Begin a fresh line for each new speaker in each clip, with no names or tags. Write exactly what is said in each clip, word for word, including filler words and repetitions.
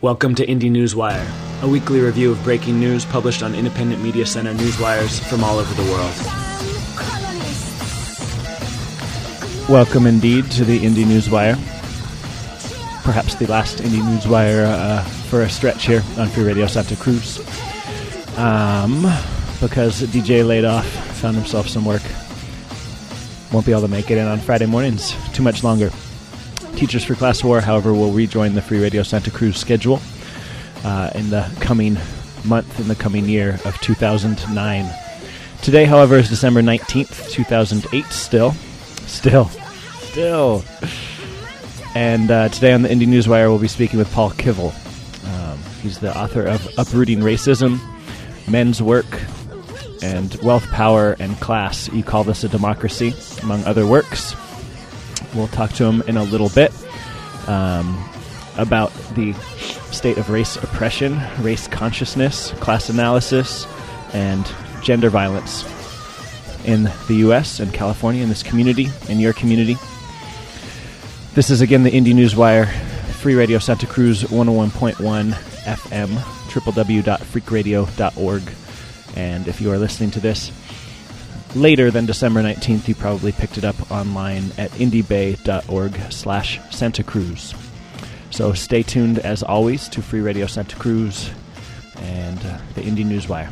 Welcome to Indie Newswire, a weekly review of breaking news published on independent media center newswires from all over the world.
Welcome indeed to the Indie Newswire. Perhaps the last Indie Newswire uh, for a stretch here on Free Radio Santa Cruz. Um, because D J laid off, found himself some work. Won't be able to make it in on Friday mornings too much longer. Teachers for Class War, however, will rejoin the Free Radio Santa Cruz schedule uh, in the coming month, in the coming year of two thousand nine. Today, however, is December nineteenth, two thousand eight, still. Still. Still. And uh, today on the Indie Newswire, we'll be speaking with Paul Kivel. Um, he's the author of Uprooting Racism, Men's Work, and Wealth, Power, and Class. You Call This a Democracy, among other works. We'll talk to him in a little bit um, about the state of race oppression, race consciousness, class analysis, and gender violence in the U S and California, in this community, in your community. This is, again, the Indie Newswire, Free Radio Santa Cruz one oh one point one F M, w w w dot freak radio dot org. And if you are listening to this later than December nineteenth, you probably picked it up online at indiebay.org slash Santa Cruz. So stay tuned, as always, to Free Radio Santa Cruz and uh, the Indie Newswire.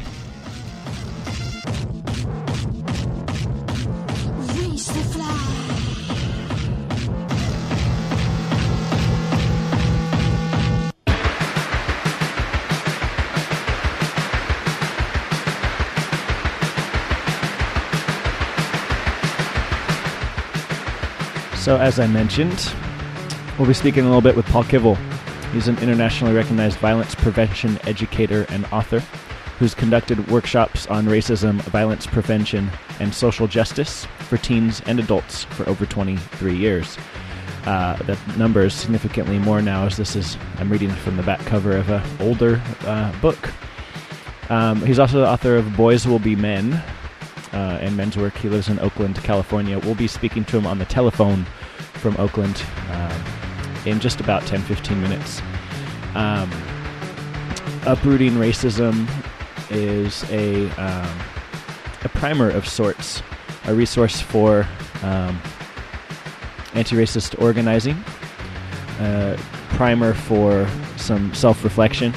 Reach the flag.
So, as I mentioned, we'll be speaking a little bit with Paul Kivel. He's an internationally recognized violence prevention educator and author who's conducted workshops on racism, violence prevention, and social justice for teens and adults for over twenty-three years. Uh, the number is significantly more now, as this is, I'm reading from the back cover of an older uh, book. Um, he's also the author of Boys Will Be Men, Uh, and Men's Work. He lives in Oakland, California. We'll be speaking to him on the telephone from Oakland um, in just about ten to fifteen minutes. Um, Uprooting Racism is a um, a primer of sorts, a resource for um, anti-racist organizing, a primer for some self-reflection,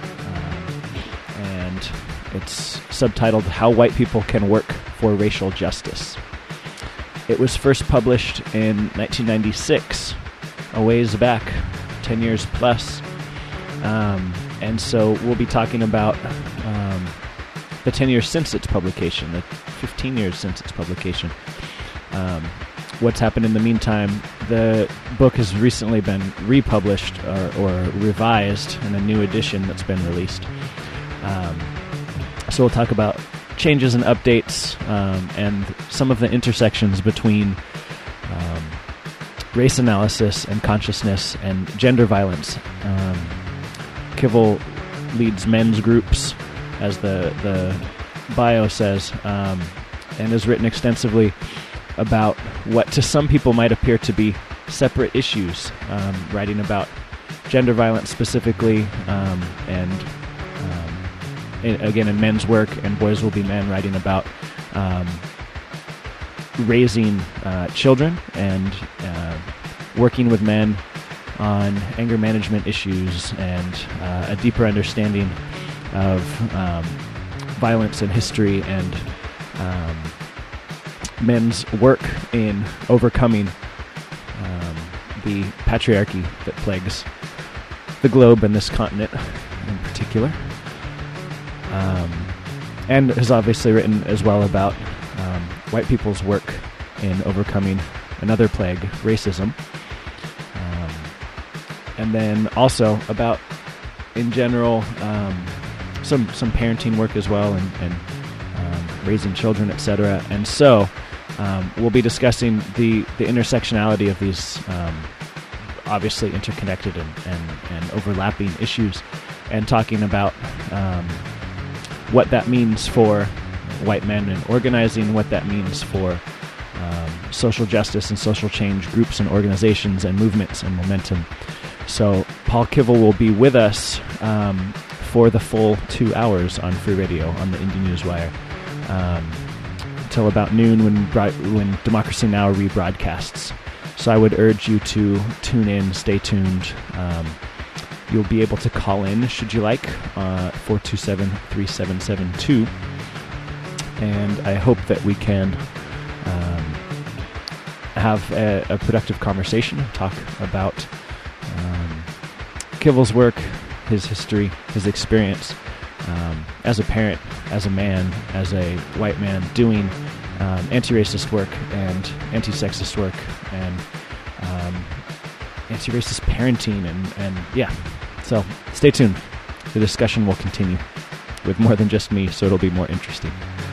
uh, and it's subtitled How White People Can Work for Racial Justice. It was first published in nineteen ninety-six, a ways back, ten years plus. Um, and so we'll be talking about um, the ten years since its publication, the fifteen years since its publication. Um, what's happened in the meantime. The book has recently been republished or, or revised in a new edition that's been released. Um, So we'll talk about changes and updates um, and some of the intersections between um, race analysis and consciousness and gender violence. Um, Kivel leads men's groups, as the, the bio says, um, and has written extensively about what to some people might appear to be separate issues, um, writing about gender violence specifically um, and In, again, in Men's Work and Boys Will Be Men, writing about um, raising uh, children and uh, working with men on anger management issues and uh, a deeper understanding of um, violence in history and um, men's work in overcoming um, the patriarchy that plagues the globe and this continent in particular. Um, and has obviously written as well about um, white people's work in overcoming another plague, racism. Um, and then also about, in general, um, some some parenting work as well, and, and um, raising children, et cetera. And so um, we'll be discussing the, the intersectionality of these um, obviously interconnected and, and, and overlapping issues, and talking about Um, what that means for white men and organizing, what that means for um, social justice and social change groups and organizations and movements and momentum. So Paul Kivel will be with us um, for the full two hours on Free Radio on the Indie Newswire um, until about noon when when Democracy Now! Rebroadcasts. So I would urge you to tune in, stay tuned. Um, you'll be able to call in, should you like, uh, four two seven, three seven seven two. And I hope that we can um, have a, a productive conversation, talk about um, Kivel's work, his history, his experience um, as a parent, as a man, as a white man doing um, anti-racist work and anti-sexist work and um, anti-racist parenting and, and yeah. So stay tuned. The discussion will continue with more than just me, so it'll be more interesting.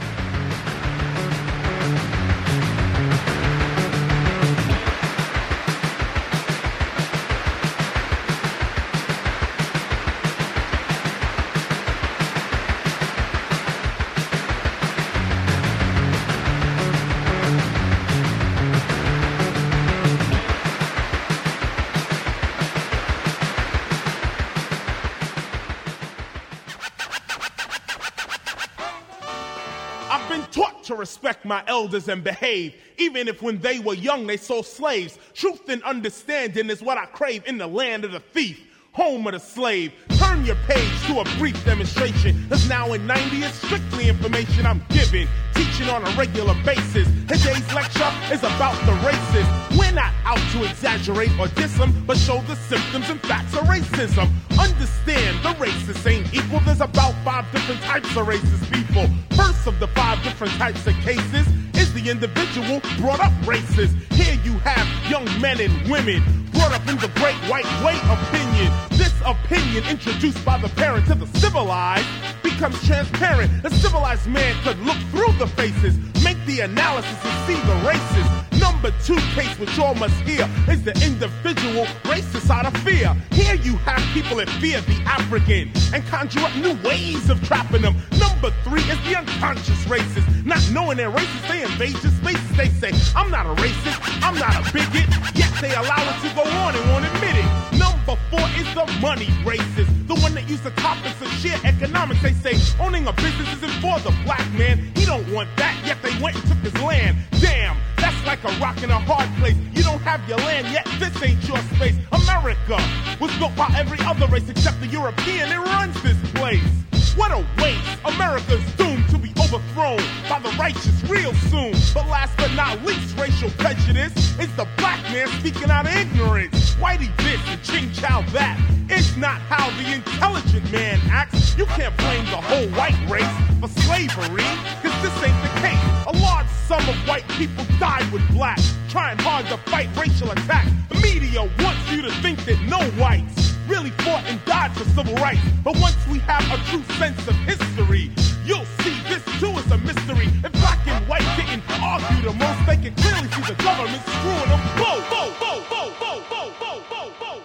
Respect my elders and behave, even if when they were young they sold slaves. Truth and understanding is what I crave in the land of the thief, home of the slave. Turn your page to a brief demonstration, cause now in ninety it's strictly information I'm giving, teaching on a regular basis. Today's lecture is about the races. We're not out to exaggerate or diss them, but show the symptoms and facts of racism. Understand the racists ain't equal. There's about five different types of racist people. First of the five different types of cases is the individual brought up racist. Here you have young men and women brought up in the great white way opinion. This opinion introduced by the parent to the civilized becomes transparent. A civilized man could look through the faces, make the analysis and see the races. Number two case which all must hear is the individual racist out of fear. Here you have people that fear the African and conjure up new ways of trapping them. Number three is the unconscious racist. Not knowing they're racist, they invade your spaces. They say, I'm not a racist, I'm not a bigot, yet they allow it to go on and won't admit it. Number four is the money racist, the one that uses topics of sheer economics. They say owning a business isn't for the black man. He don't want that, yet they went and took his land. Damn, that's like a rock in a hard place. You don't have your land yet, this ain't your space. America was built by every other race except the European. It runs this place. What a waste. America's doomed to be overthrown by the righteous real soon. But last but not least, racial prejudice is the black man speaking out of ignorance. Whitey this and Ching Chow that. It's not how the intelligent man acts. You can't blame the whole white race for slavery, cause this ain't the case. A large sum of white people died with blacks, trying hard to fight racial attacks. The media wants you to think that no whites really fought and died for civil rights. But once we have a true sense of history, you'll see this too is a mystery. If black and white didn't argue the most, they can clearly see the government screwing them both. Both, both, both, both, both, both, both, both.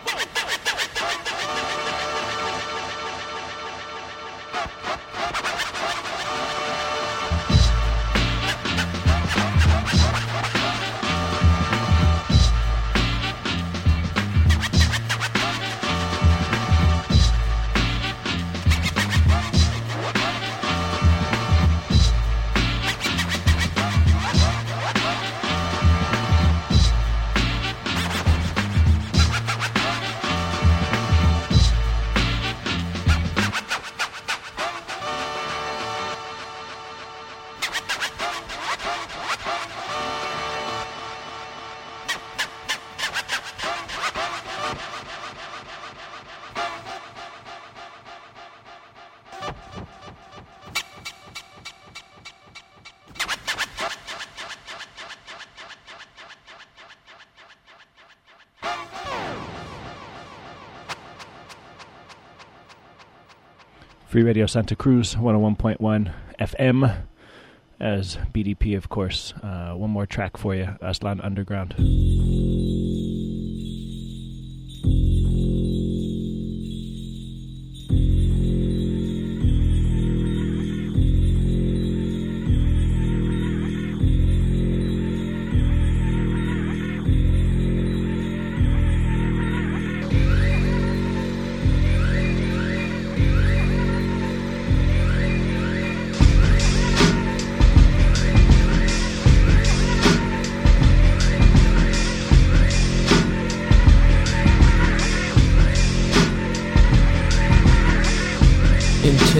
Free Radio Santa Cruz, one oh one point one F M, as B D P, of course. Uh, one more track for you, Aslan Underground.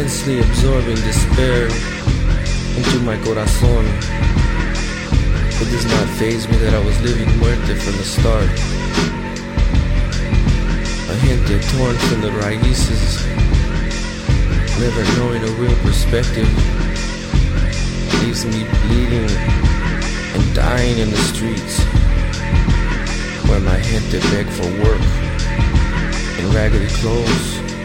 intensely absorbing despair into my corazón. It does not faze me that I was living muerte from the start. A gente torn from the raíces, never knowing a real perspective, leaves me bleeding and dying in the streets, where my gente beg for work in raggedy clothes,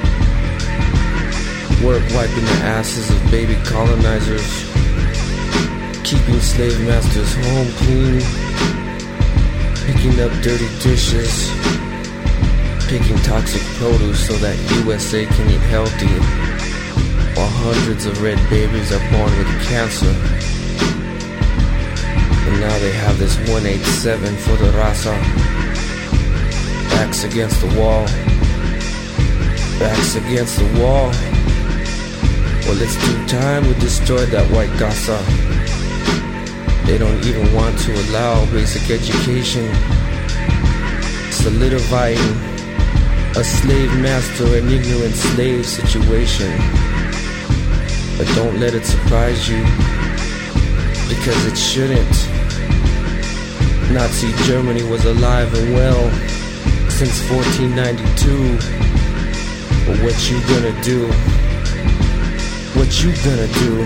work wiping the asses of baby colonizers, keeping slave masters home clean, picking up dirty dishes, picking toxic produce so that U S A can eat healthy, while hundreds of red babies are born with cancer. And now they have this one eighty-seven for the raza. Backs against the wall. Backs against the wall. Well, it's due time we destroyed that white casa. They don't even want to allow basic education, solidifying a slave master and ignorant slave situation. But don't let it surprise you, because it shouldn't. Nazi Germany was alive and well since fourteen ninety-two. But what you gonna do? What you gonna do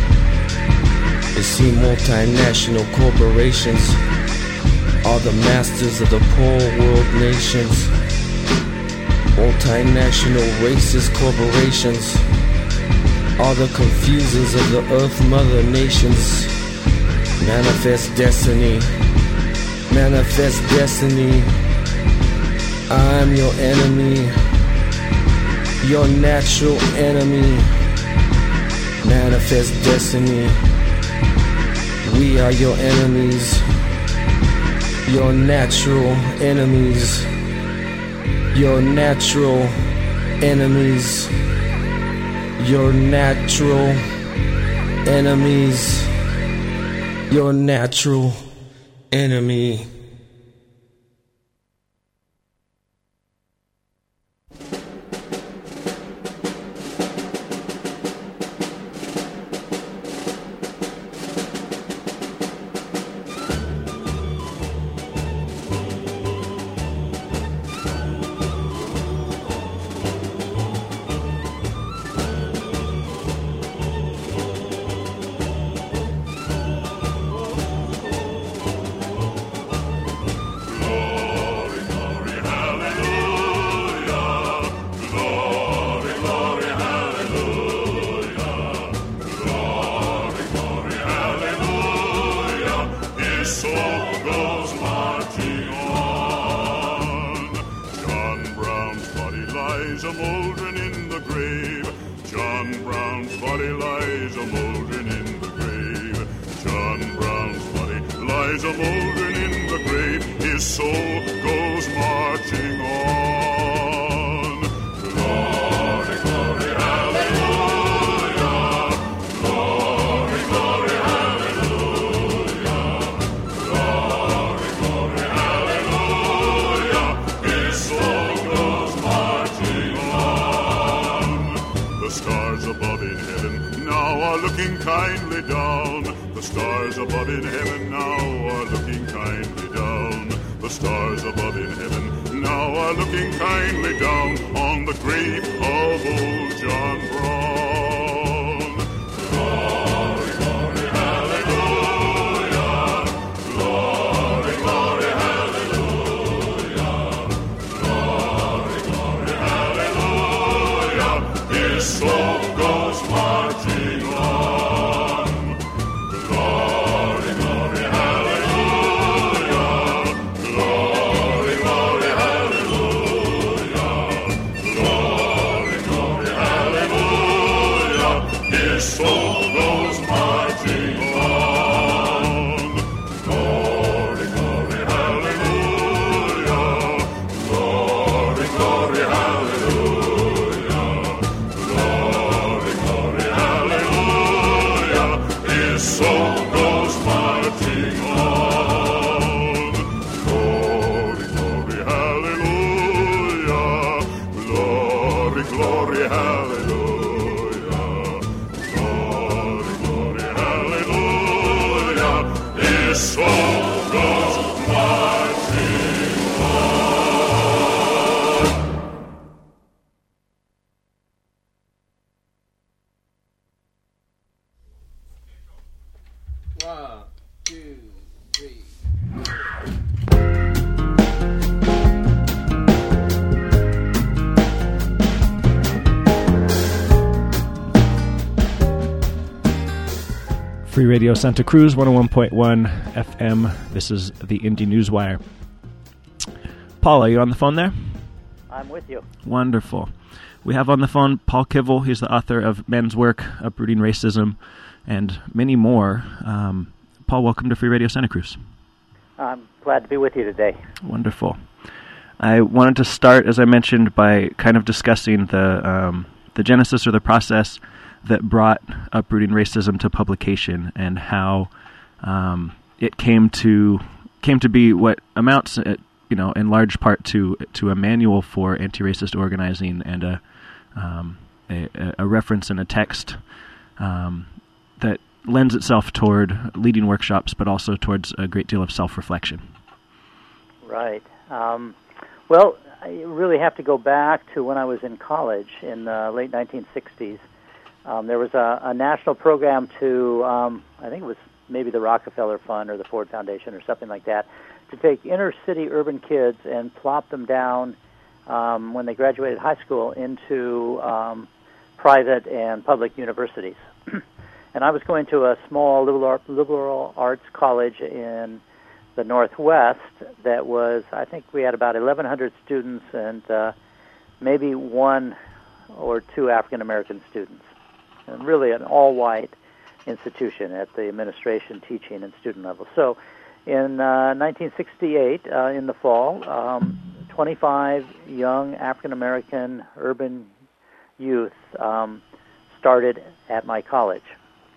is see multinational corporations, all the masters of the poor world nations, multinational racist corporations, all the confusers of the earth mother nations, manifest destiny, manifest destiny. I'm your enemy, your natural enemy. Manifest destiny. We are your enemies, your natural enemies, your natural enemies, your natural enemies, your natural enemy.
Glory, glory, hallelujah.
Free Radio Santa Cruz, one oh one point one F M. This is the Indie Newswire. Paul, are you on the phone there?
I'm with you.
Wonderful. We have on the phone Paul Kivel. He's the author of Men's Work, Uprooting Racism, and many more. Um, Paul, welcome to Free Radio Santa Cruz.
I'm glad to be with you today.
Wonderful. I wanted to start, as I mentioned, by kind of discussing the um, the genesis or the process that brought Uprooting Racism to publication, and how um, it came to came to be what amounts, you know, in large part to to a manual for anti-racist organizing and a um, a, a reference and a text um, that lends itself toward leading workshops, but also towards a great deal of self-reflection.
Right. Um, well, I really have to go back to when I was in college in the late nineteen sixties. Um, there was a, a national program to, um, I think it was maybe the Rockefeller Fund or the Ford Foundation or something like that, to take inner-city urban kids and plop them down um, when they graduated high school into um, private and public universities. And I was going to a small liberal, liberal arts college in the Northwest that was, I think we had about eleven hundred students and uh, maybe one or two African-American students. And really an all-white institution at the administration, teaching, and student level. So in uh, nineteen sixty-eight, uh, in the fall, um, twenty-five young African-American urban youth um, started at my college.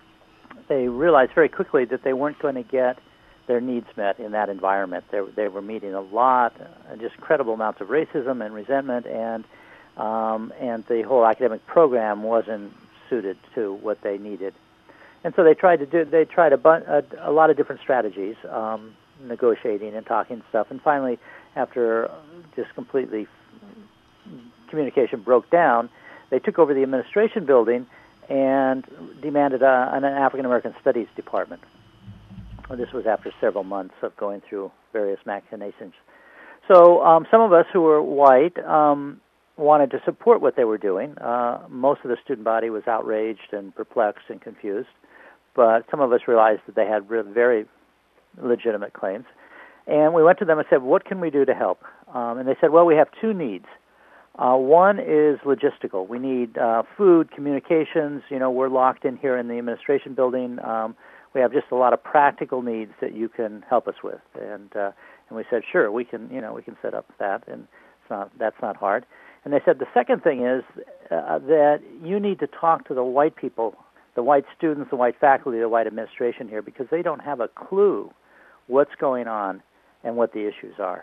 They realized very quickly that they weren't going to get their needs met in that environment. They, they were meeting a lot, uh, just incredible amounts of racism and resentment, and um, and the whole academic program wasn't suited to what they needed. And so they tried to do, they tried a, bun- a, a lot of different strategies, um, negotiating and talking stuff. And finally, after just completely communication broke down, they took over the administration building and demanded a, an African-American Studies department. This was after several months of going through various machinations. So um, some of us who were white um, wanted to support what they were doing. Uh, most of the student body was outraged and perplexed and confused, but some of us realized that they had really very legitimate claims. And we went to them and said, what can we do to help? Um, and they said, well, we have two needs. Uh, one is logistical. We need uh, food, communications. You know, we're locked in here in the administration building. Um, we have just a lot of practical needs that you can help us with. And uh, and we said, sure, we can. You know, we can set up that, and it's not that's not hard. And they said the second thing is uh, that you need to talk to the white people, the white students, the white faculty, the white administration here, because they don't have a clue what's going on and what the issues are.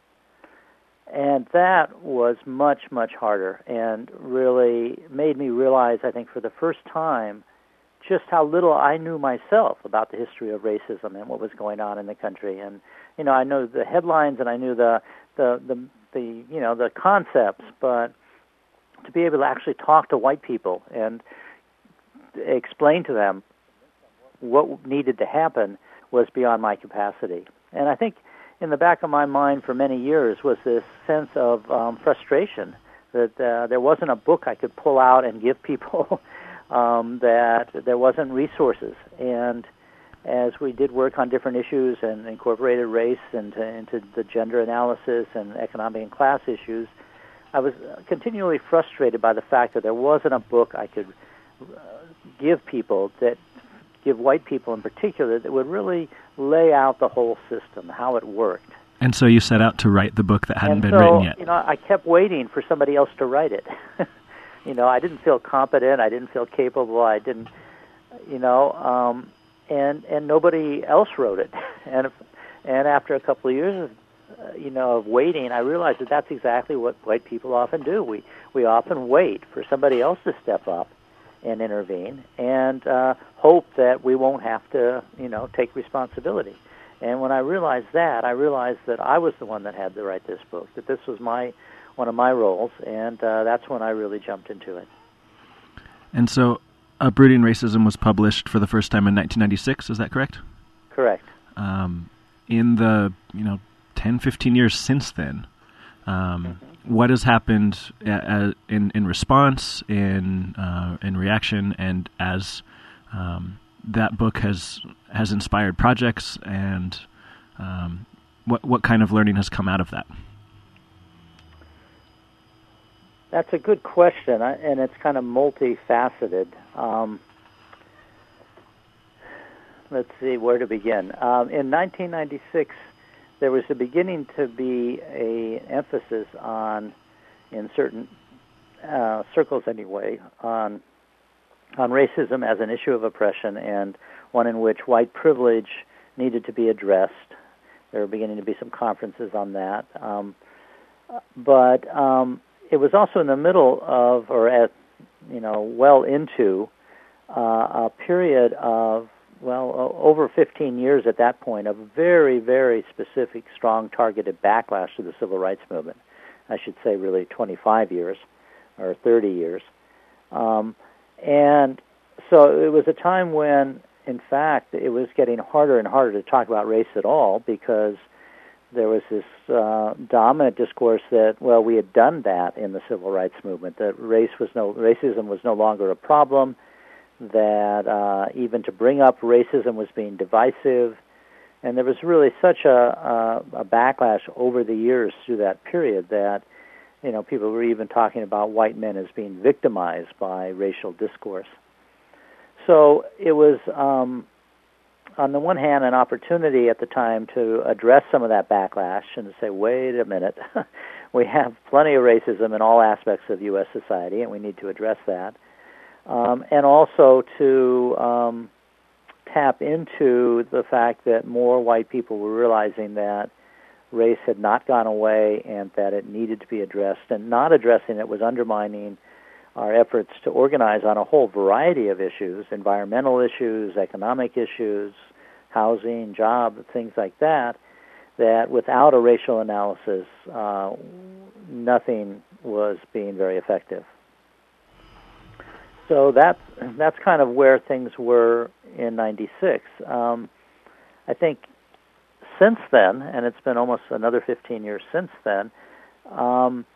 And that was much, much harder and really made me realize, I think, for the first time, just how little I knew myself about the history of racism and what was going on in the country. And, you know, I know the headlines and I knew the, the, the, the you know, the concepts, but to be able to actually talk to white people and explain to them what needed to happen was beyond my capacity. And I think in the back of my mind for many years was this sense of um, frustration that uh, there wasn't a book I could pull out and give people, um, that there wasn't resources. And as we did work on different issues and incorporated race into, into the gender analysis and economic and class issues, I was continually frustrated by the fact that there wasn't a book I could uh, give people that give white people in particular, that would really lay out the whole system, how it worked.
And so you set out to write the book that hadn't
and
been
so,
written yet.
You know, I kept waiting for somebody else to write it. You know, I didn't feel competent, I didn't feel capable, I didn't, you know, um, and and nobody else wrote it. And if, and after a couple of years of, uh, you know, of waiting, I realized that that's exactly what white people often do. We we often wait for somebody else to step up and intervene, and uh, hope that we won't have to, you know, take responsibility. And when I realized that, I realized that I was the one that had to write this book, that this was my one of my roles, and uh, that's when I really jumped into it.
And so, Uprooting Racism was published for the first time in nineteen ninety-six, is that correct?
Correct.
Um, in the, you know, ten, fifteen years since then, um, mm-hmm. what has happened a, a, in in response, in uh, in reaction, and as um, that book has has inspired projects, and um, what what kind of learning has come out of that?
That's a good question, and it's kind of multifaceted. Um, let's see where to begin. Um, in nineteen ninety-six, there was a beginning to be a emphasis on, in certain uh, circles anyway, on on racism as an issue of oppression, and one in which white privilege needed to be addressed. There were beginning to be some conferences on that, um, but um, it was also in the middle of, or at, you know, well into uh, a period of, well, over fifteen years at that point, of very, very specific, strong, targeted backlash to the civil rights movement. I should say really twenty-five years or thirty years. Um, and so it was a time when, in fact, it was getting harder and harder to talk about race at all, because there was this uh, dominant discourse that, well, we had done that in the civil rights movement, that race was no racism was no longer a problem, that uh, even to bring up racism was being divisive, and there was really such a, a, a backlash over the years through that period that, you know, people were even talking about white men as being victimized by racial discourse. So it was, um, on the one hand, an opportunity at the time to address some of that backlash and to say, wait a minute, we have plenty of racism in all aspects of U S society, and we need to address that. Um, and also to um, tap into the fact that more white people were realizing that race had not gone away and that it needed to be addressed, and not addressing it was undermining our efforts to organize on a whole variety of issues, environmental issues, economic issues, housing, job, things like that, that without a racial analysis, uh, nothing was being very effective. So that, that's kind of where things were in ninety-six. Um, I think since then, and it's been almost another fifteen years since then, um,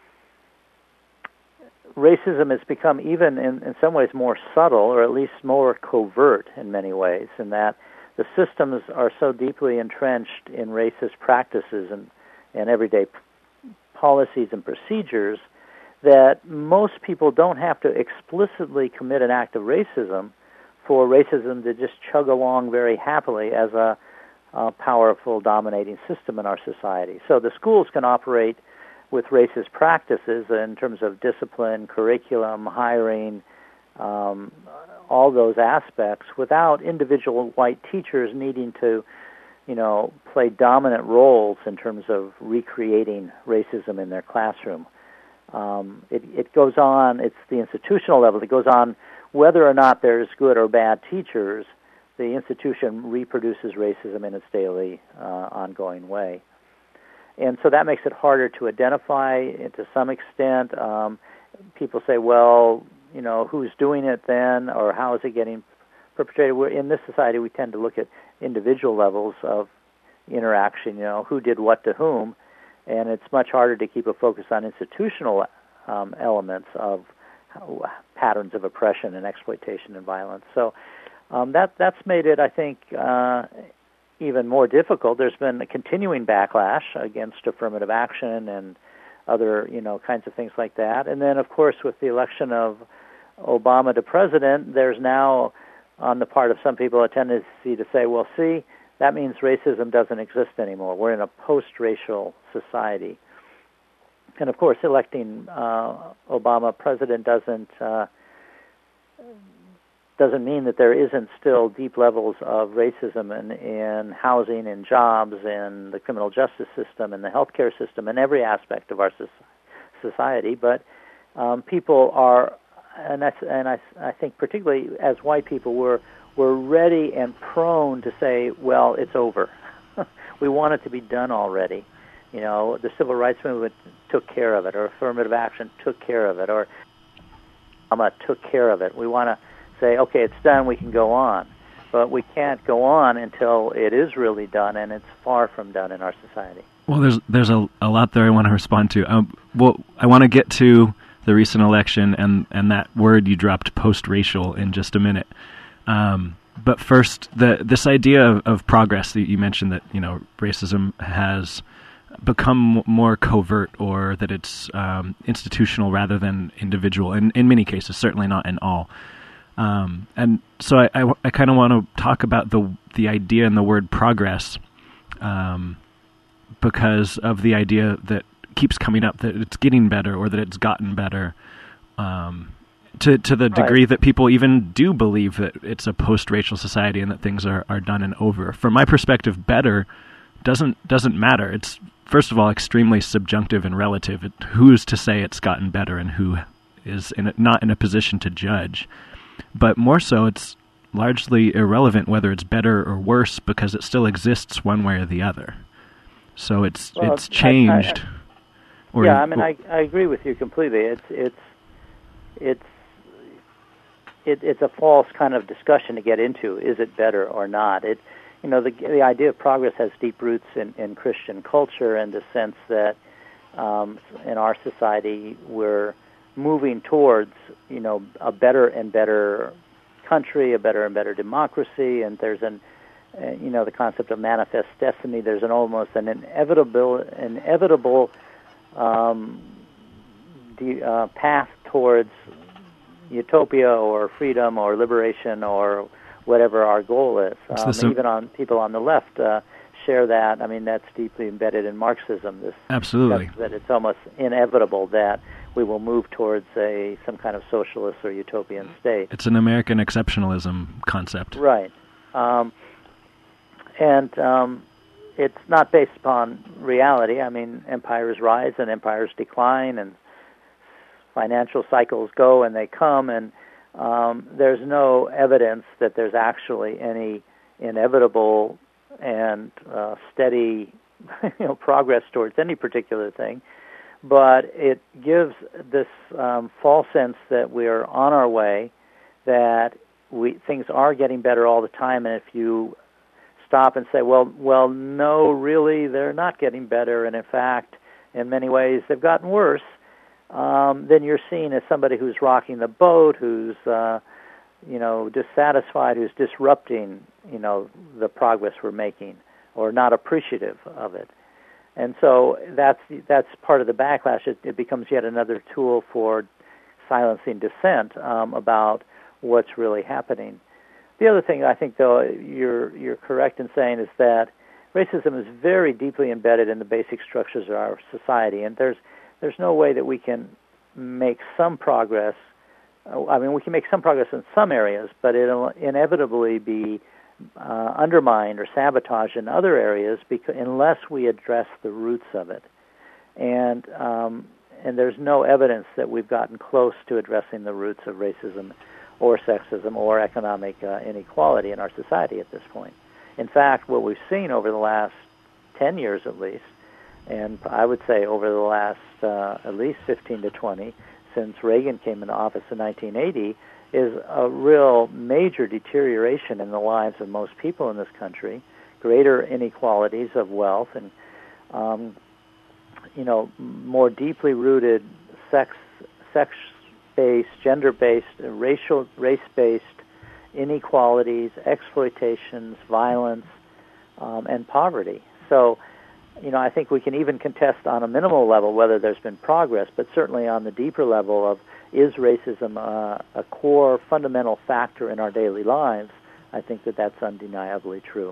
racism has become even in, in some ways more subtle, or at least more covert in many ways, in that the systems are so deeply entrenched in racist practices and, and everyday p- policies and procedures that most people don't have to explicitly commit an act of racism for racism to just chug along very happily as a, a powerful, dominating system in our society. So the schools can operate with racist practices in terms of discipline, curriculum, hiring, um, all those aspects, without individual white teachers needing to, you know, play dominant roles in terms of recreating racism in their classroom. Um, it, it goes on, it's the institutional level, it goes on whether or not there's good or bad teachers, the institution reproduces racism in its daily, uh, ongoing way. And so that makes it harder to identify to some extent. Um, people say, well, you know, who's doing it then, or how is it getting perpetrated? We're, in this society, we tend to look at individual levels of interaction, you know, who did what to whom, and it's much harder to keep a focus on institutional um, elements of how, patterns of oppression and exploitation and violence. So um, that that's made it, I think, uh, even more difficult. There's been a continuing backlash against affirmative action and other, you know, kinds of things like that. And then, of course, with the election of Obama to president, there's now, on the part of some people, a tendency to say, well, see, that means racism doesn't exist anymore. We're in a post-racial society. And, of course, electing uh, Obama president doesn't uh, doesn't mean that there isn't still deep levels of racism in, in housing and jobs and the criminal justice system and the healthcare system and every aspect of our society. But um, people are, and, that's, and I, I think particularly as white people, we're, we're ready and prone to say, well, it's over. We want it to be done already. You know, the civil rights movement took care of it, or affirmative action took care of it, or Obama took care of it. We want to say, okay, it's done, we can go on. But we can't go on until it is really done, and it's far from done in our society.
Well, there's there's a, a lot there I want to respond to. Um, well, I want to get to the recent election and, and that word you dropped, post-racial, in just a minute. Um, but first, the this idea of, of progress that you mentioned, that you know racism has become more covert, or that it's um, institutional rather than individual. In in many cases, certainly not in all. Um, and so I, I, I kind of want to talk about the the idea and the word progress, um, because of the idea that keeps coming up, that it's getting better or that it's gotten better, um, to to the degree right. that people even do believe that it's a post-racial society and that things are, are done and over. From my perspective, better doesn't doesn't matter. It's, first of all, extremely subjunctive and relative. It, who's to say it's gotten better and who is in a, not in a position to judge? But more so, it's largely irrelevant whether it's better or worse, because it still exists one way or the other. So it's well, it's changed.
I, I, or yeah, I mean, I I agree with you completely. It's it's it's it, it's a false kind of discussion to get into. Is it better or not? It you know the the idea of progress has deep roots in, in Christian culture, and the sense that um, in our society we're moving towards, you know, a better and better country, a better and better democracy, and there's an, uh, you know, the concept of manifest destiny. There's an almost an inevitable, inevitable um, de- uh, path towards utopia or freedom or liberation or whatever our goal is. Um, sim- even on people on the left uh, share that. I mean, that's deeply embedded in Marxism. This
absolutely
that it's almost inevitable that we will move towards a some kind of socialist or utopian state.
It's an American exceptionalism concept.
Right. Um, and um, it's not based upon reality. I mean, empires rise and empires decline, and financial cycles go and they come, and um, there's no evidence that there's actually any inevitable and uh, steady you know, progress towards any particular thing. But it gives this um, false sense that we're on our way, that we things are getting better all the time, and if you stop and say, well, well, no, really, they're not getting better, and in fact, in many ways, they've gotten worse, um, then you're seen as somebody who's rocking the boat, who's, uh, you know, dissatisfied, who's disrupting, you know, the progress we're making, or not appreciative of it. And so that's that's part of the backlash. It, it becomes yet another tool for silencing dissent um, about what's really happening. The other thing I think, though, you're you're correct in saying is that racism is very deeply embedded in the basic structures of our society, and there's there's no way that we can make some progress. I mean, we can make some progress in some areas, but it'll inevitably be Uh, undermined or sabotaged in other areas, because unless we address the roots of it, and um, and there's no evidence that we've gotten close to addressing the roots of racism, or sexism, or economic uh, inequality in our society at this point. In fact, what we've seen over the last ten years at least, and I would say over the last uh, at least fifteen to twenty, since Reagan came into office in nineteen eighty, is a real major deterioration in the lives of most people in this country, greater inequalities of wealth, and um, you know, more deeply rooted sex, sex-based, gender-based, racial, race-based inequalities, exploitations, violence, um, and poverty. So, you know, I think we can even contest on a minimal level whether there's been progress, but certainly on the deeper level of, is racism uh, a core, fundamental factor in our daily lives? I think that that's undeniably true.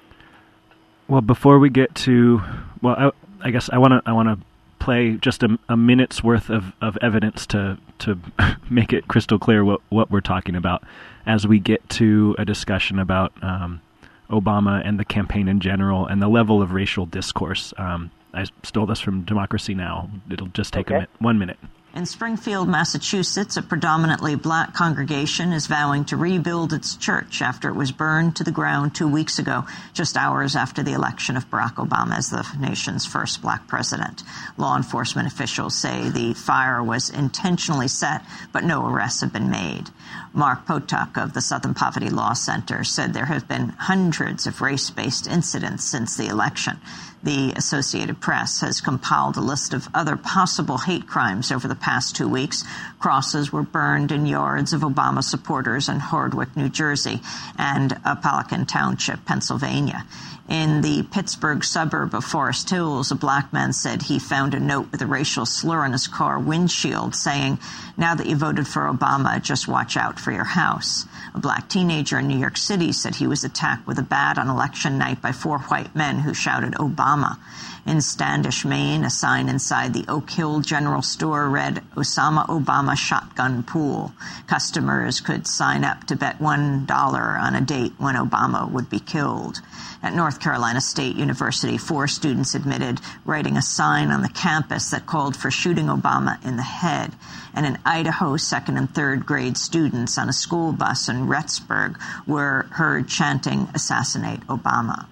Well, before we get to, well, I, I guess I want to I want to play just a, a minute's worth of, of evidence to to make it crystal clear what, what we're talking about as we get to a discussion about um, Obama and the campaign in general and the level of racial discourse. Um, I stole this from Democracy Now! It'll just take
okay.
a minute, one minute.
In Springfield, Massachusetts, a predominantly black congregation is vowing to rebuild its church after it was burned to the ground two weeks ago, just hours after the election of Barack Obama as the nation's first black president. Law enforcement officials say the fire was intentionally set, but no arrests have been made. Mark Potok of the Southern Poverty Law Center said there have been hundreds of race-based incidents since the election. The Associated Press has compiled a list of other possible hate crimes over the past two weeks. Crosses were burned in yards of Obama supporters in Hardwick, New Jersey, and Apalachin Township, Pennsylvania. In the Pittsburgh suburb of Forest Hills, a black man said he found a note with a racial slur on his car windshield saying, "Now that you voted for Obama, just watch out for your house." A black teenager in New York City said he was attacked with a bat on election night by four white men who shouted Obama. In Standish, Maine, a sign inside the Oak Hill General Store read, "Osama Obama Shotgun Pool." Customers could sign up to bet one dollar on a date when Obama would be killed. At North Carolina State University, four students admitted writing a sign on the campus that called for shooting Obama in the head. And in Idaho, second and third grade students on a school bus in Rexburg were heard chanting, "Assassinate Obama."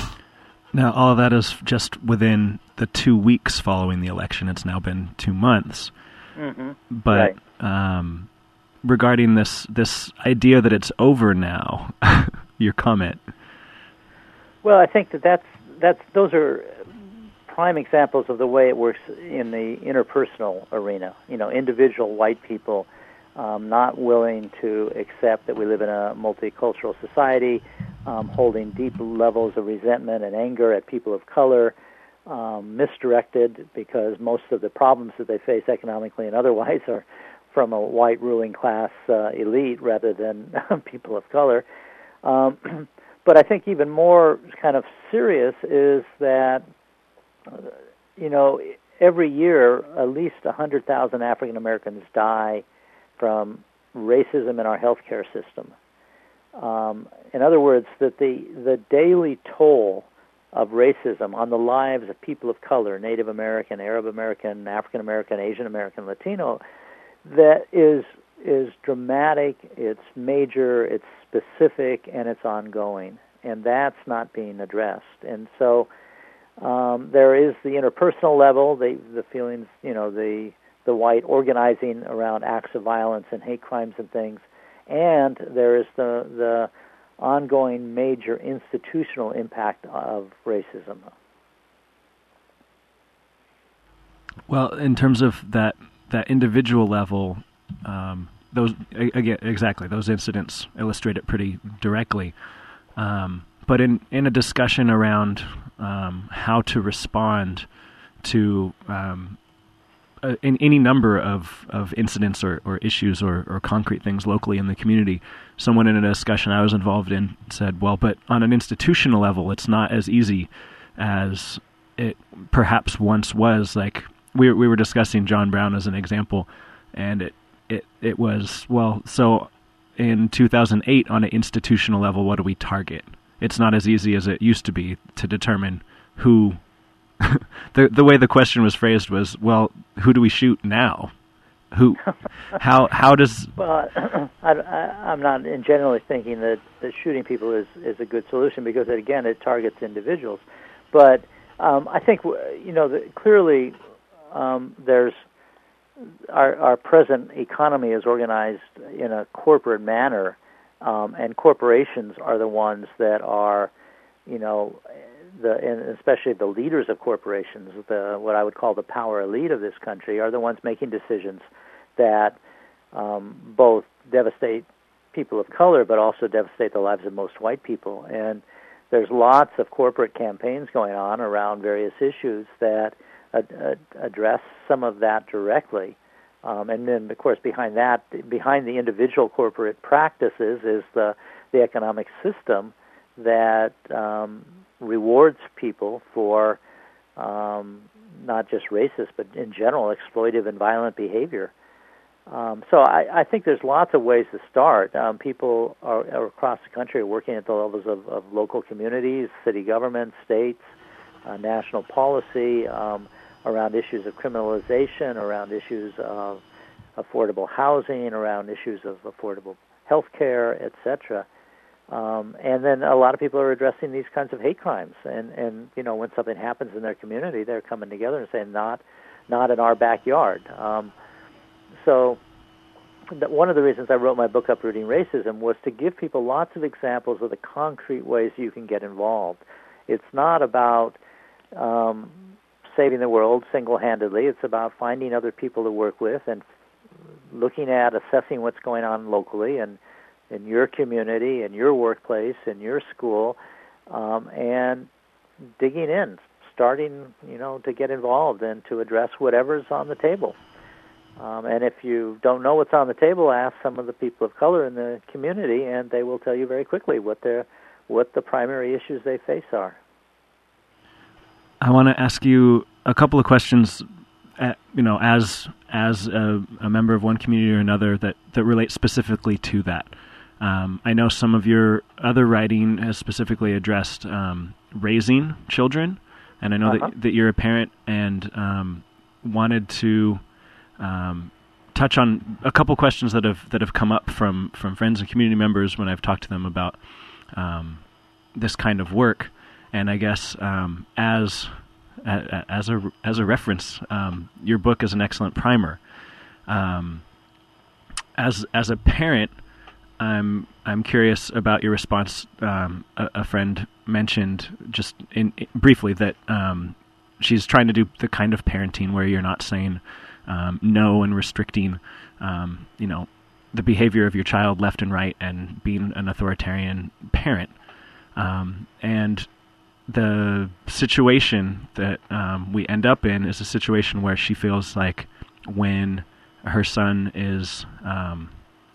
Now, all of that is just within the two weeks following the election. It's now been two months.
Mm-hmm.
But
right.
um, regarding this this idea that it's over now, your comment.
Well, I think that that's, that's those are prime examples of the way it works in the interpersonal arena. You know, individual white people um, not willing to accept that we live in a multicultural society, um, holding deep levels of resentment and anger at people of color, um, misdirected because most of the problems that they face economically and otherwise are from a white ruling class uh, elite rather than people of color. Um, But I think even more kind of serious is that, uh, you know, every year at least one hundred thousand African Americans die from racism in our healthcare system. Um, in other words, that the, the daily toll of racism on the lives of people of color, Native American, Arab American, African American, Asian American, Latino, that is is dramatic, it's major, it's specific, and it's ongoing, and that's not being addressed. And so um, there is the interpersonal level, the the feelings, you know, the the white organizing around acts of violence and hate crimes and things, and there is the the ongoing major institutional impact of racism.
Well, in terms of that that individual level, um, those again exactly those incidents illustrate it pretty directly. Um, but in in a discussion around um, how to respond to um, uh, in any number of, of incidents or, or issues or, or concrete things locally in the community, someone in a discussion I was involved in said, well, but on an institutional level, it's not as easy as it perhaps once was. Like we we were discussing John Brown as an example, and it it, it was, well, so in two thousand eight on an institutional level, what do we target? It's not as easy as it used to be to determine who. the the way the question was phrased was, well, who do we shoot now? Who, how how does?
Well, I, I, I'm not in generally thinking that, that shooting people is, is a good solution because it, again it targets individuals, but um, I think you know that clearly um, there's our our present economy is organized in a corporate manner, um, and corporations are the ones that are, you know. The, and especially the leaders of corporations, the what I would call the power elite of this country, are the ones making decisions that um, both devastate people of color, but also devastate the lives of most white people. And there's lots of corporate campaigns going on around various issues that ad- ad- address some of that directly. Um, and then, of course, behind that, behind the individual corporate practices, is the the economic system that um, rewards people for um, not just racist, but in general exploitive and violent behavior. Um, so I, I think there's lots of ways to start. Um, people are, are across the country are working at the levels of, of local communities, city governments, states, uh, national policy, um, around issues of criminalization, around issues of affordable housing, around issues of affordable health care, et cetera. Um, and then a lot of people are addressing these kinds of hate crimes. And, and, you know, when something happens in their community, they're coming together and saying, not not in our backyard. Um, so th- one of the reasons I wrote my book, Uprooting Racism, was to give people lots of examples of the concrete ways you can get involved. It's not about, um, saving the world single-handedly. It's about finding other people to work with and looking at, assessing what's going on locally and in your community, in your workplace, in your school, um, and digging in, starting, you know, to get involved and to address whatever's on the table. Um, and if you don't know what's on the table, ask some of the people of color in the community, and they will tell you very quickly what their what the primary issues they face are.
I want to ask you a couple of questions, uh, you know, as as a, a member of one community or another that, that relate specifically to that. Um, I know some of your other writing has specifically addressed um, raising children, and I know uh-huh. that that you're a parent and um, wanted to um, touch on a couple questions that have that have come up from, from friends and community members when I've talked to them about um, this kind of work. And I guess um, as a, as a as a reference, um, your book is an excellent primer. Um, as as a parent, I'm I'm curious about your response. Um, a, a friend mentioned just in, in briefly that um, she's trying to do the kind of parenting where you're not saying um, no and restricting, um, you know, the behavior of your child left and right, and being an authoritarian parent. Um, and the situation that um, we end up in is a situation where she feels like when her son is um,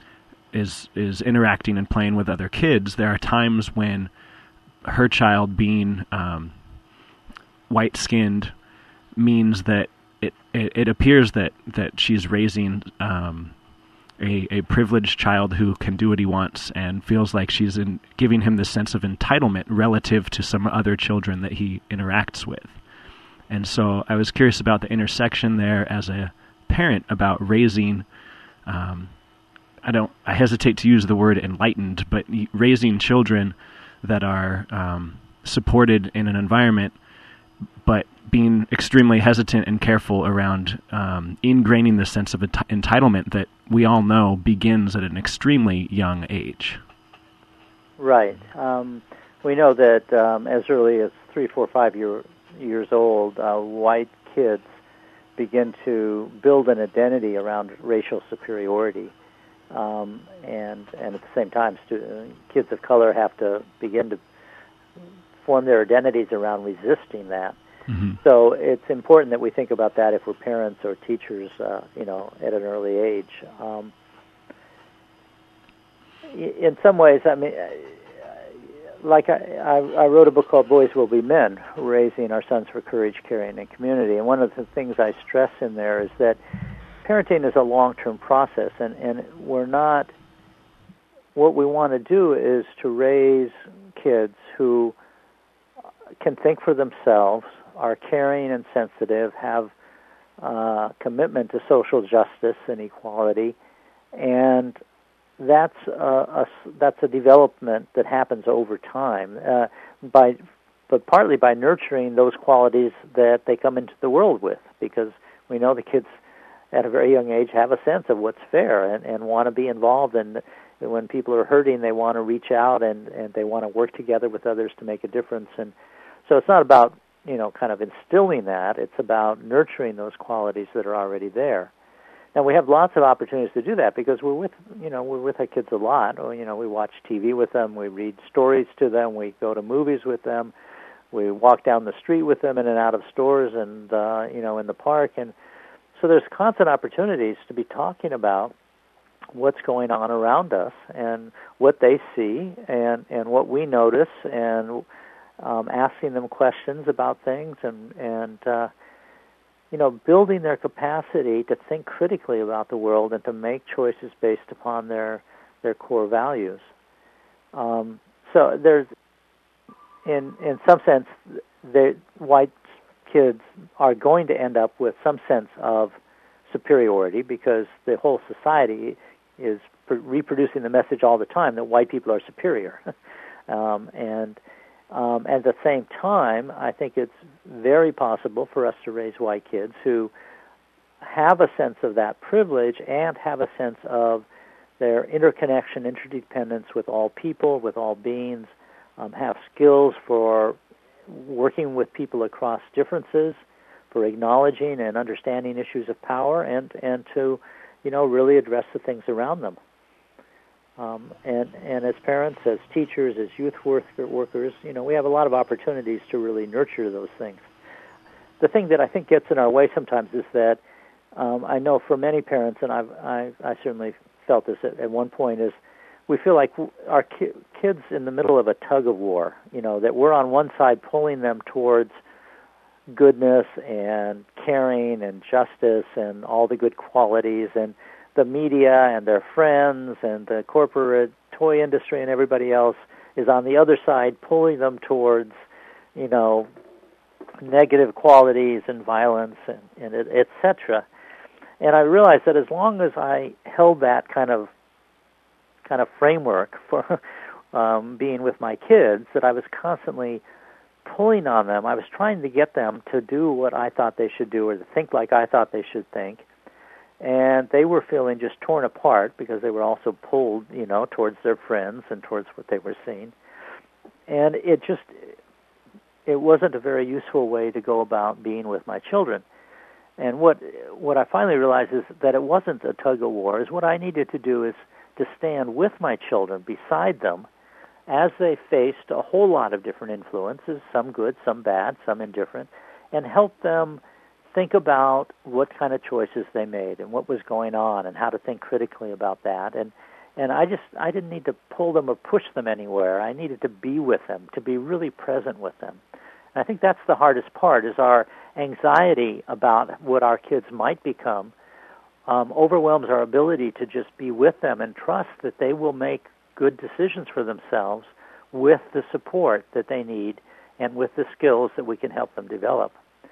is is interacting and playing with other kids, there are times when her child being um, white-skinned means that it, it, it appears that, that she's raising um, A, a privileged child who can do what he wants, and feels like she's in, giving him this sense of entitlement relative to some other children that he interacts with. And so I was curious about the intersection there as a parent about raising, um, I don't, I hesitate to use the word enlightened, but raising children that are um, supported in an environment, but being extremely hesitant and careful around um, ingraining the sense of ent- entitlement that we all know begins at an extremely young age.
Right. Um, we know that um, as early as three, four, five year, years old, uh, white kids begin to build an identity around racial superiority. Um, and, and at the same time, stu- kids of color have to begin to form their identities around resisting that. Mm-hmm. So it's important that we think about that if we're parents or teachers, uh, you know, at an early age. Um, in some ways, I mean, like I, I, I wrote a book called Boys Will Be Men, Raising Our Sons for Courage, Caring, and Community. And one of the things I stress in there is that parenting is a long-term process, and, and we're not, what we want to do is to raise kids who can think for themselves, are caring and sensitive, have uh, commitment to social justice and equality, and that's a, a that's a development that happens over time, uh, by but partly by nurturing those qualities that they come into the world with, because we know the kids at a very young age have a sense of what's fair and, and want to be involved, and when people are hurting, they want to reach out and, and they want to work together with others to make a difference. And so it's not about, you know, kind of instilling that. It's about nurturing those qualities that are already there. Now, we have lots of opportunities to do that because we're with, you know, we're with our kids a lot. Or, you know, we watch T V with them, we read stories to them, we go to movies with them, we walk down the street with them in and out of stores and, uh, you know, in the park. And so there's constant opportunities to be talking about what's going on around us and what they see and, and what we notice, and Um, asking them questions about things, and, and uh, you know, building their capacity to think critically about the world and to make choices based upon their their core values. Um, so there's, in in some sense, the white kids are going to end up with some sense of superiority because the whole society is pr- reproducing the message all the time that white people are superior, um, and Um, at the same time, I think it's very possible for us to raise white kids who have a sense of that privilege and have a sense of their interconnection, interdependence with all people, with all beings, um, have skills for working with people across differences, for acknowledging and understanding issues of power, and, and to, you know, really address the things around them. Um, and, and as parents, as teachers, as youth work, workers, you know, we have a lot of opportunities to really nurture those things. The thing that I think gets in our way sometimes is that um, I know for many parents, and I've, I, I certainly felt this at, at one point, is we feel like our ki- kids in the middle of a tug of war, you know, that we're on one side pulling them towards goodness and caring and justice and all the good qualities, and the media and their friends and the corporate toy industry and everybody else is on the other side pulling them towards, you know, negative qualities and violence and, and et cetera. And I realized that as long as I held that kind of kind of framework for um, being with my kids, that I was constantly pulling on them. I was trying to get them to do what I thought they should do or to think like I thought they should think. And they were feeling just torn apart because they were also pulled, you know, towards their friends and towards what they were seeing. And it just, it wasn't a very useful way to go about being with my children. And what what I finally realized is that it wasn't a tug of war. Is what I needed to do is to stand with my children, beside them, as they faced a whole lot of different influences, some good, some bad, some indifferent, and help them think about what kind of choices they made and what was going on and how to think critically about that. And and I just, I didn't need to pull them or push them anywhere. I needed to be with them, to be really present with them. And I think that's the hardest part, is our anxiety about what our kids might become um, overwhelms our ability to just be with them and trust that they will make good decisions for themselves with the support that they need and with the skills that we can help them develop.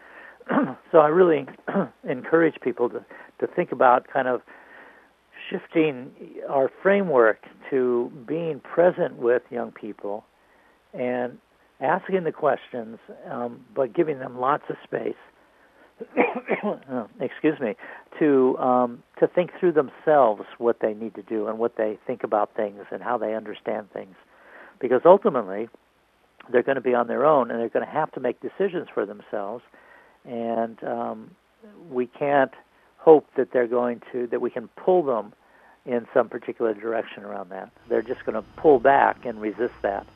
So I really encourage people to, to think about kind of shifting our framework to being present with young people and asking the questions, um, but giving them lots of space, oh, excuse me, to um, to think through themselves what they need to do and what they think about things and how they understand things. Because ultimately, they're going to be on their own and they're going to have to make decisions for themselves. And um, we can't hope that they're going to, that we can pull them in some particular direction around that. They're just going to pull back and resist that.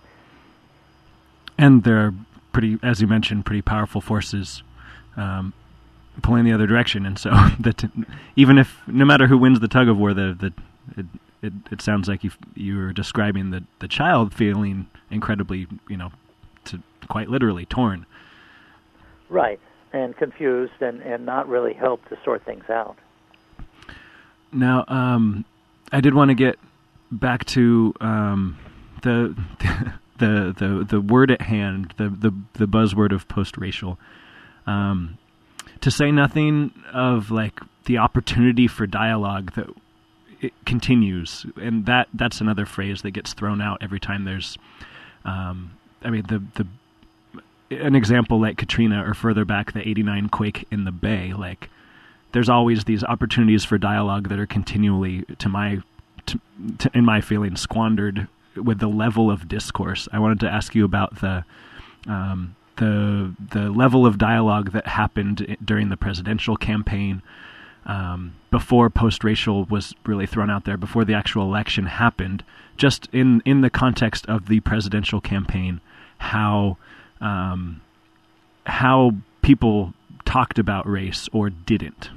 And they're pretty, as you mentioned, pretty powerful forces um, pulling the other direction. And so that even if, no matter who wins the tug of war, the, the it, it, it sounds like you you're describing the, the child feeling incredibly, you know, to quite literally torn.
Right. And confused and, and not really help to sort things out.
Now, um, I did want to get back to um, the, the the the word at hand, the the, the buzzword of post-racial. Um, to say nothing of like the opportunity for dialogue that it continues, and that that's another phrase that gets thrown out every time there's. Um, I mean the the. An example like Katrina or further back, the eighty-nine quake in the Bay, like there's always these opportunities for dialogue that are continually, to my, to, to, in my feeling, squandered with the level of discourse. I wanted to ask you about the um, the the level of dialogue that happened during the presidential campaign, um, before post-racial was really thrown out there, before the actual election happened, just in, in the context of the presidential campaign, how... Um, how people talked about race or didn't.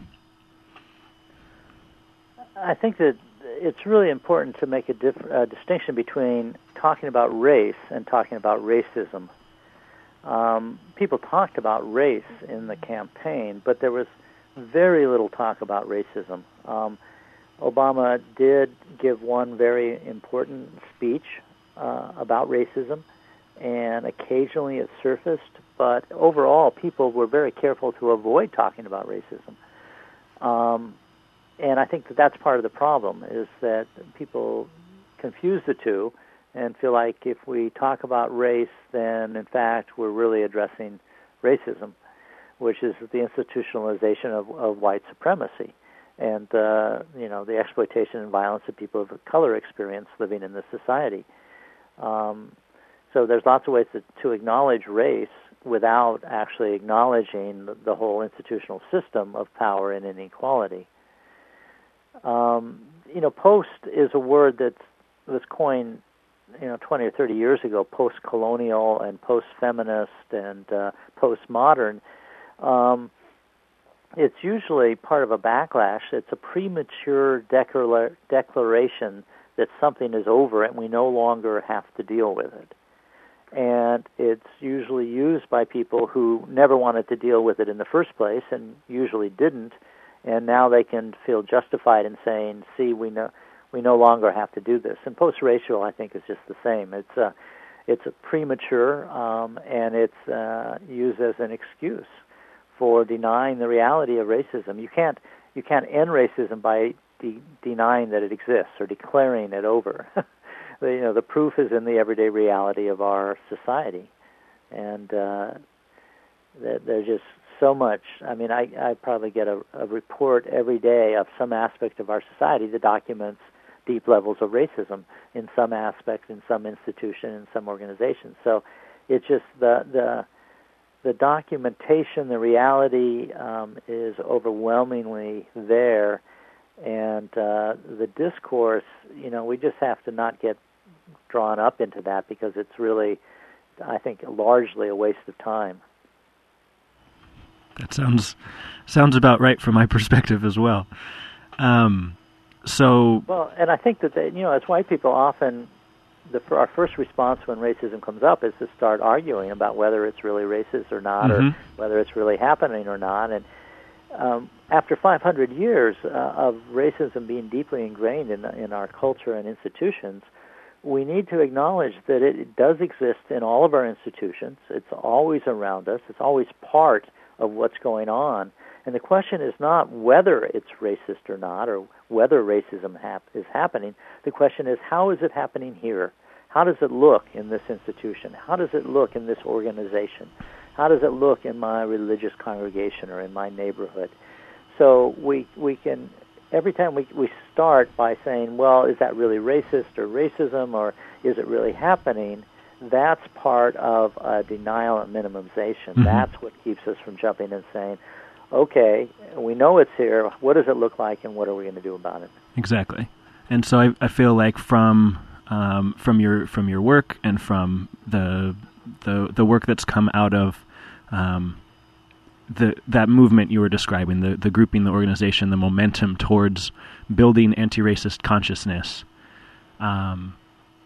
I think that it's really important to make a diff- uh, distinction between talking about race and talking about racism. Um, people talked about race in the campaign, but there was very little talk about racism. Um, Obama did give one very important speech uh, about racism, and occasionally it surfaced, but overall people were very careful to avoid talking about racism. Um, and I think that that's part of the problem, is that people confuse the two and feel like if we talk about race, then in fact we're really addressing racism, which is the institutionalization of, of white supremacy and uh, you know, the exploitation and violence that people of color experience living in this society. Um, So there's lots of ways to, to acknowledge race without actually acknowledging the, the whole institutional system of power and inequality. Um, you know, post is a word that was coined, you know, twenty or thirty years ago, post-colonial and post-feminist and uh, post-modern. Um, it's usually part of a backlash. It's a premature declara- declaration that something is over and we no longer have to deal with it. And it's usually used by people who never wanted to deal with it in the first place and usually didn't, and now they can feel justified in saying, see, we know we no longer have to do this. And post-racial, I think, is just the same. It's a, it's a premature, um, and it's uh, used as an excuse for denying the reality of racism. You can't you can't end racism by de- denying that it exists or declaring it over. You know, the proof is in the everyday reality of our society, and uh, there's just so much. I mean, I, I probably get a, a report every day of some aspect of our society that documents deep levels of racism in some aspect, in some institution, in some organization. So it's just the the the documentation, the reality um, is overwhelmingly there, and uh, the discourse, you know, we just have to not get drawn up into that because it's really, I think, largely a waste of time.
That sounds sounds about right from my perspective as well. Um, so
well, and I think that they, you know, as white people, often the our first response when racism comes up is to start arguing about whether it's really racist or not, mm-hmm. or whether it's really happening or not. And um, after five hundred years uh, of racism being deeply ingrained in in our culture and institutions, we need to acknowledge that it, it does exist in all of our institutions. It's always around us. It's always part of what's going on. And the question is not whether it's racist or not, or whether racism hap- is happening. The question is, how is it happening here? How does it look in this institution? How does it look in this organization? How does it look in my religious congregation or in my neighborhood? So we we can, every time we, we start by saying, well, is that really racist or racism, or is it really happening? That's part of a denial and minimization. Mm-hmm. That's what keeps us from jumping and saying, okay, we know it's here. What does it look like, and what are we going to do about it?
Exactly. And so I, I feel like from um, from your from your work and from the the the work that's come out of um, the that movement you were describing, the the grouping, the organization, the momentum towards building anti-racist consciousness. Um,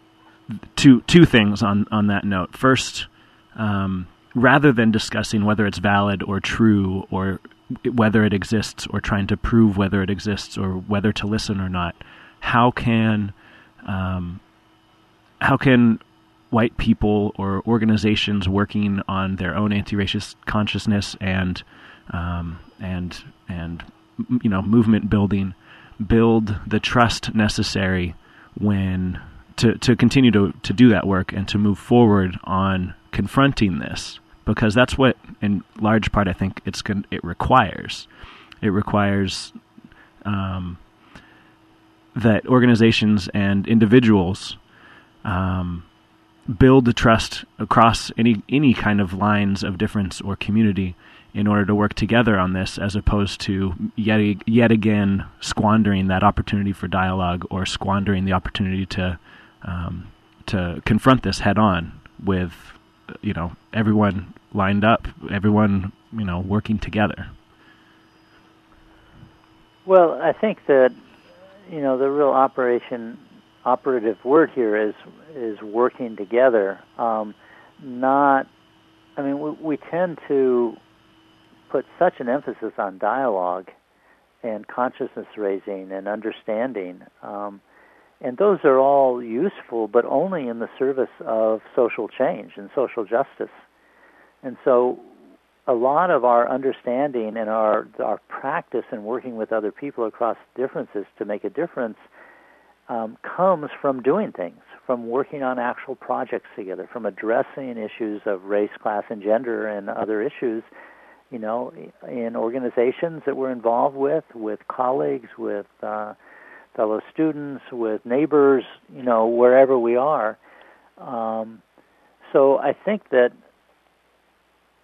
two two things on, on that note. First, um, rather than discussing whether it's valid or true, or whether it exists, or trying to prove whether it exists, or whether to listen or not, how can um, how can white people or organizations working on their own anti-racist consciousness and um, and and you know movement building build the trust necessary when to to continue to to do that work and to move forward on confronting this? Because that's what, in large part, I think it's it requires. It requires um, that organizations and individuals um, build the trust across any any kind of lines of difference or community in order to work together on this, as opposed to yet yet again squandering that opportunity for dialogue, or squandering the opportunity to um, to confront this head on with, you know, everyone lined up, everyone, you know, working together.
Well, I think that, you know, the real operation, operative word here is is working together. Um, not, I mean, we, we tend to put such an emphasis on dialogue and consciousness raising and understanding, um, and those are all useful, but only in the service of social change and social justice. And so a lot of our understanding and our our practice in working with other people across differences to make a difference um, comes from doing things, from working on actual projects together, from addressing issues of race, class, and gender and other issues, you know, in organizations that we're involved with, with colleagues, with uh, fellow students, with neighbors, you know, wherever we are. Um, so I think that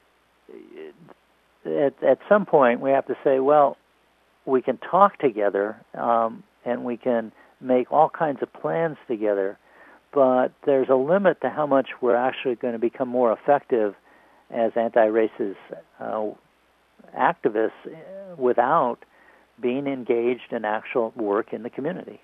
at, at some point we have to say, well, we can talk together um, and we can make all kinds of plans together, but there's a limit to how much we're actually going to become more effective as anti-racist uh, activists without being engaged in actual work in the community.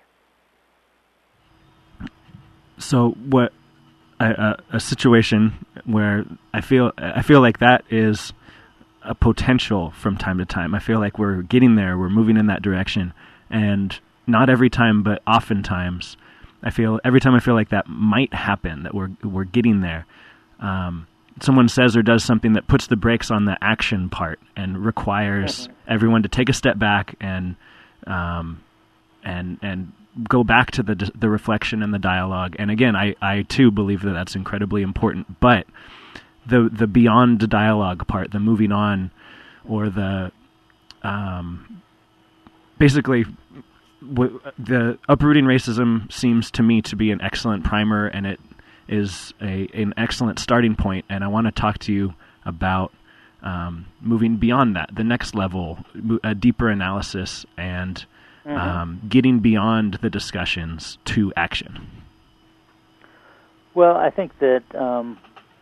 So what a, a situation where I feel I feel like that is a potential from time to time. I feel like we're getting there, we're moving in that direction, and not every time, but oftentimes, I feel every time I feel like that might happen, that we're we're getting there. Um, someone says or does something that puts the brakes on the action part and requires mm-hmm. everyone to take a step back and um, and and go back to the the reflection and the dialogue. And again, I, I too believe that that's incredibly important. But the the beyond the dialogue part, the moving on, or the um, basically w- the uprooting racism seems to me to be an excellent primer, and it is a an excellent starting point. And I want to talk to you about um, moving beyond that, the next level, a deeper analysis, and Mm-hmm. Um, getting beyond the discussions to action.
Well, I think that um,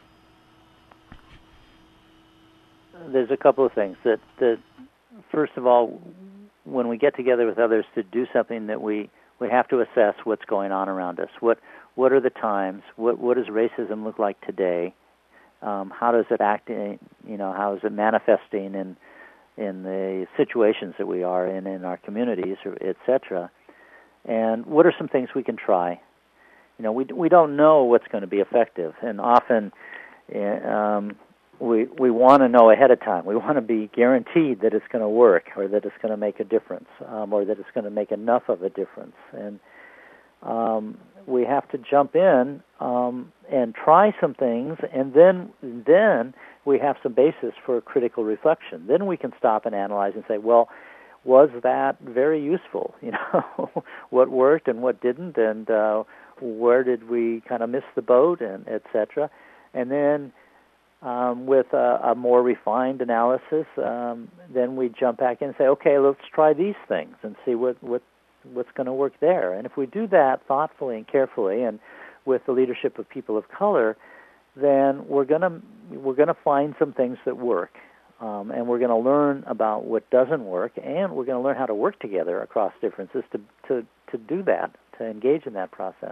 there's a couple of things. That, that first of all, when we get together with others to do something, that we, we have to assess what's going on around us. What what are the times? What what does racism look like today? Um, how does it act? In, you know, how is it manifesting in in the situations that we are in in our communities, et cetera. And what are some things we can try? You know, we we don't know what's going to be effective, and often um, we we want to know ahead of time. We want to be guaranteed that it's going to work, or that it's going to make a difference, um, or that it's going to make enough of a difference. And um, we have to jump in um, and try some things, and then then. we have some basis for critical reflection. Then we can stop and analyze and say, well, was that very useful? You know, what worked and what didn't, and uh, where did we kind of miss the boat, and et cetera. And then um, with a, a more refined analysis, um, then we jump back in and say, okay, let's try these things and see what, what what's going to work there. And if we do that thoughtfully and carefully, and with the leadership of people of color, then we're gonna we're gonna find some things that work, um, and we're gonna learn about what doesn't work, and we're gonna learn how to work together across differences to to, to do that, to engage in that process.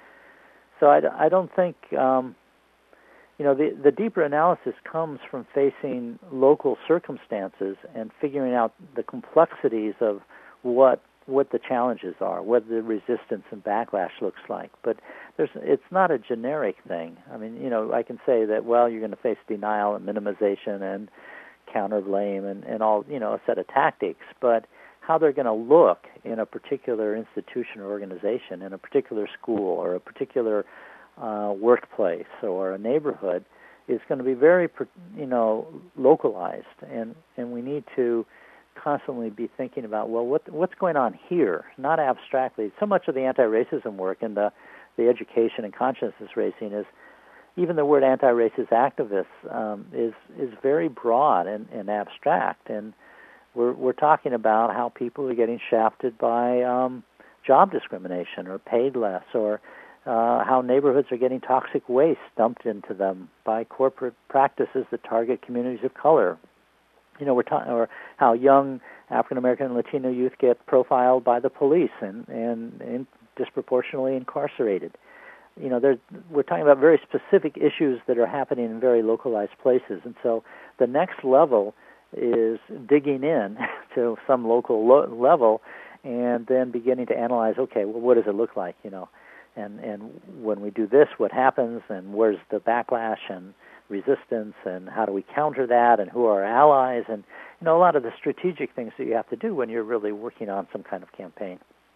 So I, I don't think um, you know the the deeper analysis comes from facing local circumstances and figuring out the complexities of what. what the challenges are, what the resistance and backlash looks like. But there's, it's not a generic thing. I mean, you know, I can say that, well, you're going to face denial and minimization and counter-blame and, and all, you know, a set of tactics. But how they're going to look in a particular institution or organization, in a particular school or a particular uh, workplace or a neighborhood is going to be very, you know, localized. And, and we need to constantly be thinking about, well, what what's going on here, not abstractly. So much of the anti-racism work and the, the education and consciousness raising is, even the word anti-racist activists um, is is very broad and, and abstract. And we're we're talking about how people are getting shafted by um, job discrimination or paid less, or uh, how neighborhoods are getting toxic waste dumped into them by corporate practices that target communities of color. You know, we're talking, or how young African American and Latino youth get profiled by the police and, and, and disproportionately incarcerated. You know, we're talking about very specific issues that are happening in very localized places. And so the next level is digging in to some local lo- level and then beginning to analyze, okay, well, what does it look like, you know? And, and when we do this, what happens, and where's the backlash and resistance, and how do we counter that, and who are our allies, and you know a lot of the strategic things that you have to do when you're really working on some kind of campaign.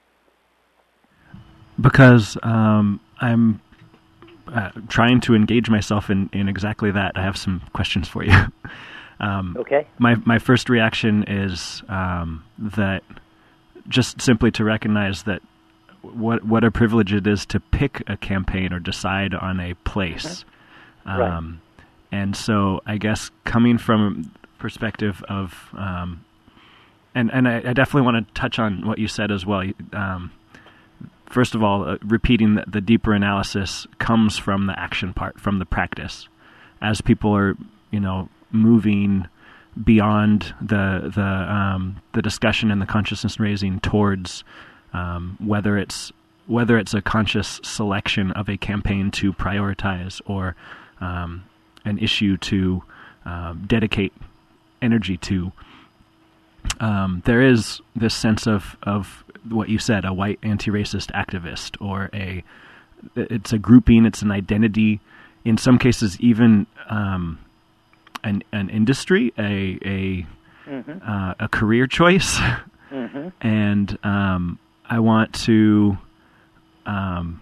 Because um, I'm uh, trying to engage myself in, in exactly that, I have some questions for you. um,
okay.
My my first reaction is um, that just simply to recognize that what what a privilege it is to pick a campaign or decide on a place. Mm-hmm. Um,
right.
And so I guess coming from perspective of, um, and, and I, I definitely want to touch on what you said as well. Um, first of all, uh, repeating that the deeper analysis comes from the action part, from the practice. As people are, you know, moving beyond the the um, the discussion and the consciousness raising towards um, whether it's whether it's a conscious selection of a campaign to prioritize or um, an issue to um, dedicate energy to. Um, there is this sense of, of what you said, a white anti-racist activist, or a it's a grouping, it's an identity. In some cases, even um, an an industry, a a
mm-hmm.
uh, a career choice,
mm-hmm.
and um, I want to um,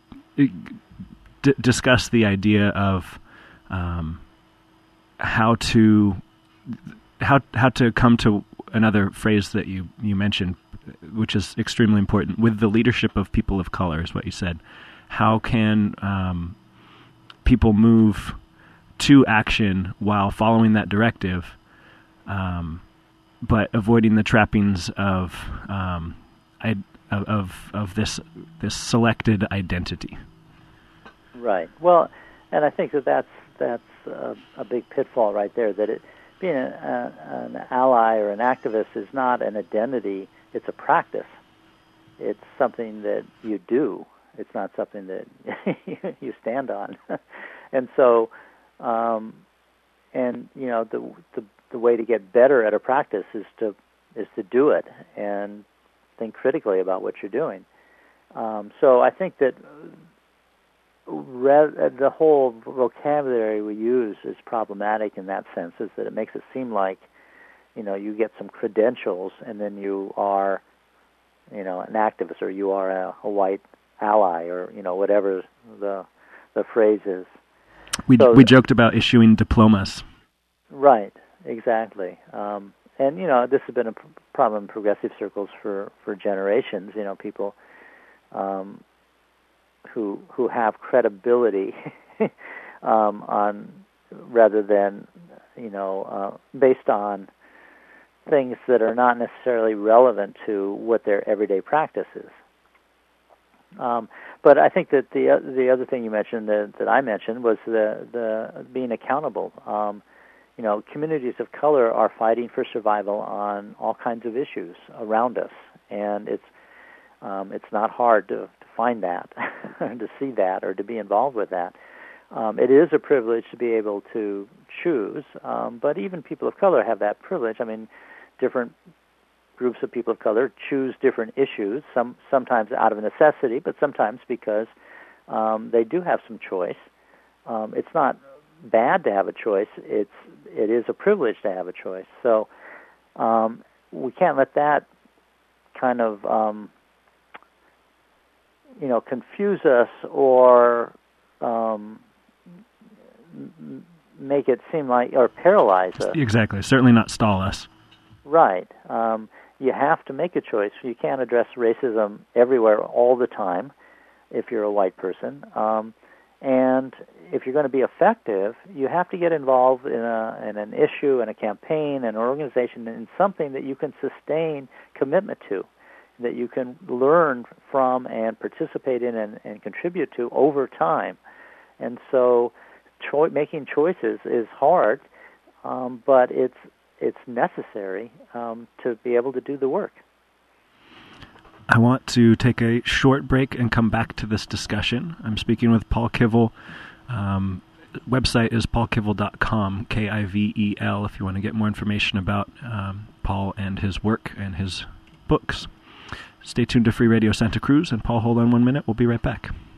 d- discuss the idea of um, how to how how to come to another phrase that you, you mentioned, which is extremely important, with the leadership of people of color, is what you said. How can um, people move to action while following that directive, um, but avoiding the trappings of um, I, of of this this selected identity?
Right. Well, and I think that that's that's a, a big pitfall right there. That it being a, a, an ally or an activist is not an identity; it's a practice. It's something that you do. It's not something that you stand on. And so, um, and you know, the, the the way to get better at a practice is to is to do it and think critically about what you're doing. Um, so I think that re- the whole vocabulary we use is problematic in that sense, is that it makes it seem like, you know, you get some credentials and then you are, you know, an activist, or you are a, a white ally, or, you know, whatever the the phrase is.
We
so,
we joked about issuing diplomas.
Right, exactly. Um, and, you know, this has been a p- problem in progressive circles for, for generations. You know, people um, who who have credibility um, on rather than, you know, uh, based on things that are not necessarily relevant to what their everyday practice is. Um, but I think that the the other thing you mentioned that, that I mentioned was the the being accountable. Um, you know, communities of color are fighting for survival on all kinds of issues around us, and it's um, it's not hard to, to find that, to see that, or to be involved with that. Um, it is a privilege to be able to choose, um, but even people of color have that privilege. I mean, different groups of people of color choose different issues, some sometimes out of necessity, but sometimes because um, they do have some choice. Um, it's not bad to have a choice. It's it is a privilege to have a choice. So um, we can't let that kind of um, you know confuse us or um, make it seem like, or paralyze us.
Exactly. Certainly not stall us.
Right. Um, you have to make a choice. You can't address racism everywhere all the time if you're a white person. Um, and if you're going to be effective, you have to get involved in, a, in an issue, in a campaign, an organization, in something that you can sustain commitment to, that you can learn from and participate in and, and contribute to over time. And so cho- making choices is hard, um, but it's it's necessary um, to be able to do the work.
I want to take a short break and come back to this discussion. I'm speaking with Paul Kivel. Um, website is paul kivel dot com, K I V E L, if you want to get more information about um, Paul and his work and his books. Stay tuned to Free Radio Santa Cruz, and Paul, hold on one minute. We'll be right back.